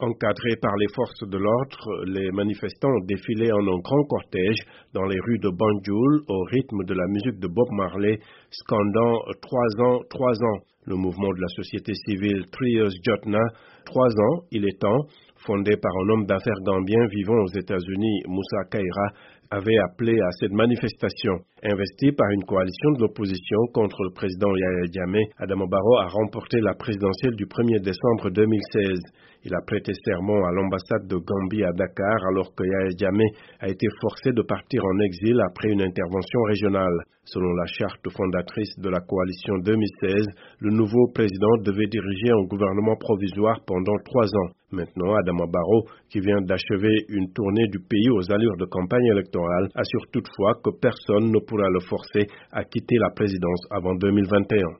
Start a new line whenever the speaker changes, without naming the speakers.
Encadrés par les forces de l'ordre, les manifestants ont défilé en un grand cortège dans les rues de Banjul au rythme de la musique de Bob Marley, scandant « 3 ans, 3 ans ». Le mouvement de la société civile 3 Years Jotna, 3 ans, il est temps, fondé par un homme d'affaires gambien vivant aux États-Unis, Moussa Kaira, avait appelé à cette manifestation. Investi par une coalition de l'opposition contre le président Yahya Jammeh, Adama Barrow a remporté la présidentielle du 1er décembre 2016. Il a prêté serment à l'ambassade de Gambie à Dakar alors que Yahya Jammeh a été forcé de partir en exil après une intervention régionale. Selon la charte fondatrice de la coalition 2016, le nouveau président devait diriger un gouvernement provisoire pendant 3 ans. Maintenant, Adama Barrow, qui vient d'achever une tournée du pays aux allures de campagne électorale, assure toutefois que personne ne pourra le forcer à quitter la présidence avant 2021.